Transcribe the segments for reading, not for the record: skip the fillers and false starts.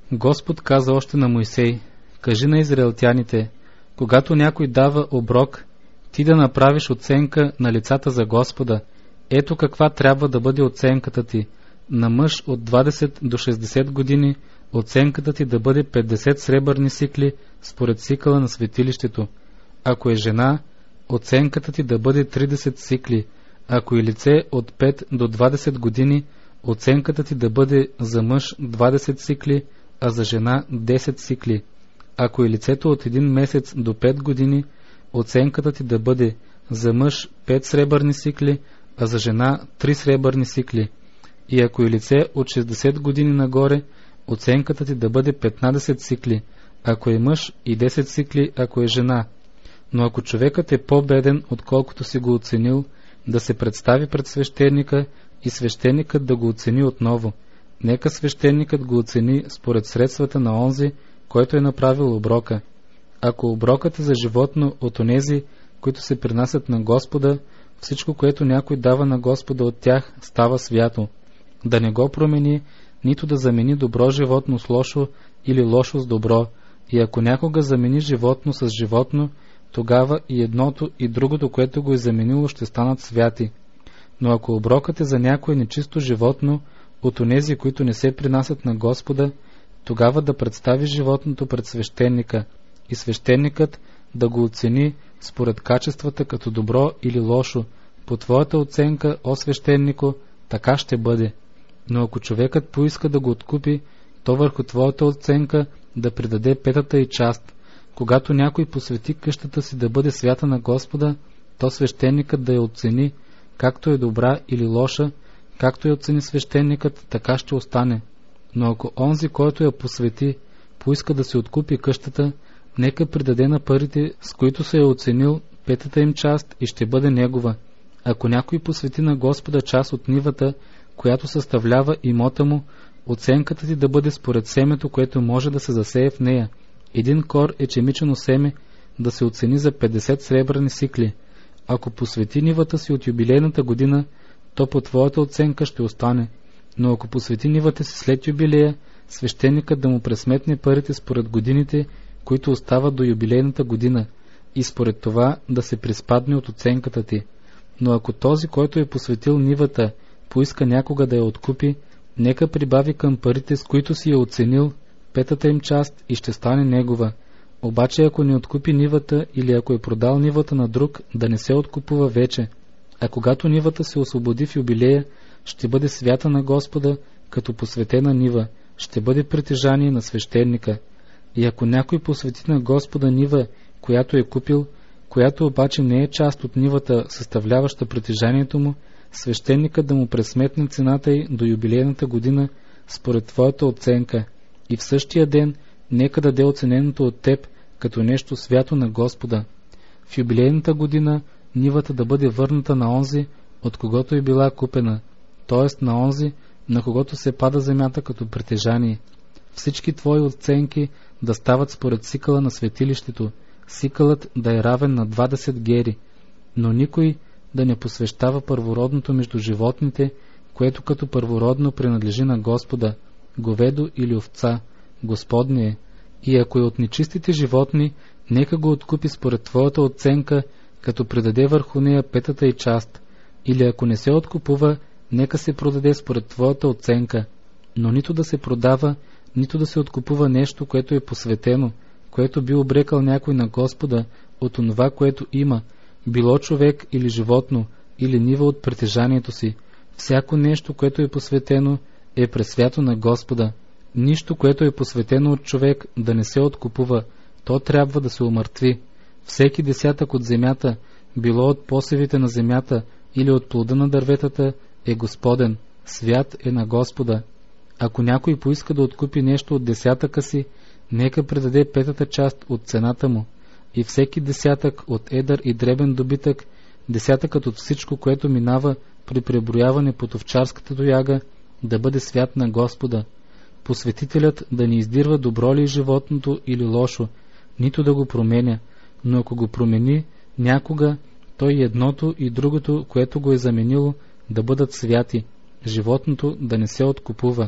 Господ каза още на Мойсей: кажи на израелтяните, когато някой дава оброк, ти да направиш оценка на лицата за Господа. Ето каква трябва да бъде оценката ти. На мъж от 20 до 60 години оценката ти да бъде 50 сребърни сикли според сикъла на светилището. Ако е жена, оценката ти да бъде 30 сикли. Ако е лице от 5 до 20 години, оценката ти да бъде за мъж 20 сикли, а за жена 10 сикли. Ако е лицето от 1 месец до 5 години, оценката ти да бъде за мъж 5 сребърни сикли, а за жена 3 сребърни сикли. И ако е лице от 60 години нагоре, оценката ти да бъде 15 сикли, ако е мъж, и 10 сикли, ако е жена. Но ако човекът е по-беден, отколкото си го оценил, да се представи пред свещеника и свещеникът да го оцени отново. Нека свещеникът го оцени според средствата на онзи, който е направил оброка. Ако оброкът е за животно от онези, които се принасят на Господа, всичко, което някой дава на Господа от тях, става свято. Да не го промени, нито да замени добро животно с лошо или лошо с добро. И ако някога замени животно с животно, тогава и едното и другото, което го е заменило, ще станат святи. Но ако оброкът е за някое нечисто животно от онези, които не се принасят на Господа, тогава да представи животното пред свещеника и свещеникът да го оцени според качествата като добро или лошо. По твоята оценка, о свещенико, така ще бъде. Но ако човекът поиска да го откупи, то върху твоята оценка да придаде петата и част. Когато някой посвети къщата си да бъде свята на Господа, то свещеникът да я оцени, както е добра или лоша, както я оцени свещеникът, така ще остане. Но ако онзи, който я посвети, поиска да се откупи къщата, нека придаде на парите, с които се е оценил, петата им част и ще бъде негова. Ако някой посвети на Господа част от нивата, която съставлява имота му, оценката ти да бъде според семето, което може да се засее в нея. Един кор ечемичено семе да се оцени за 50 сребърни сикли. Ако посвети нивата си от юбилейната година, то по твоята оценка ще остане. Но ако посвети нивата си след юбилея, свещеникът да му пресметне парите според годините, които остават до юбилейната година, и според това да се приспадне от оценката ти. Но ако този, който е посветил нивата, поиска някога да я откупи, нека прибави към парите, с които си я оценил, петата им част и ще стане негова. Обаче ако не откупи нивата или ако е продал нивата на друг, да не се откупува вече. А когато нивата се освободи в юбилея, ще бъде свята на Господа, като посветена нива, ще бъде притежание на свещеника. И ако някой посвети на Господа нива, която е купил, която обаче не е част от нивата, съставляваща притежанието му, свещеникът да му пресметне цената й до юбилейната година според твоята оценка, и в същия ден нека даде оцененото от теб като нещо свято на Господа. В юбилейната година нивата да бъде върната на онзи, от когото е била купена, т.е. на онзи, на когото се пада земята като притежание. Всички твои оценки да стават според сикъла на светилището, сикълът да е равен на 20 гери, но никой да не посвещава първородното между животните, което като първородно принадлежи на Господа, говедо или овца, Господне е. И ако е от нечистите животни, нека го откупи според твоята оценка, като предаде върху нея петата и част, или ако не се откупува, нека се продаде според твоята оценка, но нито да се продава, нито да се откупува нещо, което е посветено, което би обрекал някой на Господа от онова, което има, било човек или животно, или нива от притежанието си. Всяко нещо, което е посветено, е пресвято на Господа. Нищо, което е посветено от човек, да не се откупува, то трябва да се умъртви. Всеки десятък от земята, било от посевите на земята или от плода на дърветата, е Господен, свят е на Господа. Ако някой поиска да откупи нещо от десятъка си, нека предаде петата част от цената му. И всеки десятък от едър и дребен добитък, десятъкът от всичко, което минава при преброяване под овчарската тояга, да бъде свят на Господа. Посветителят да не издирва добро ли е животното или лошо, нито да го променя, но ако го промени някога, то и едното и другото, което го е заменило, да бъдат святи, животното да не се откупува.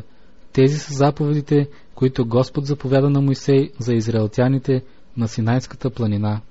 Тези са заповедите, които Господ заповяда на Мойсей за израелтяните на Синайската планина.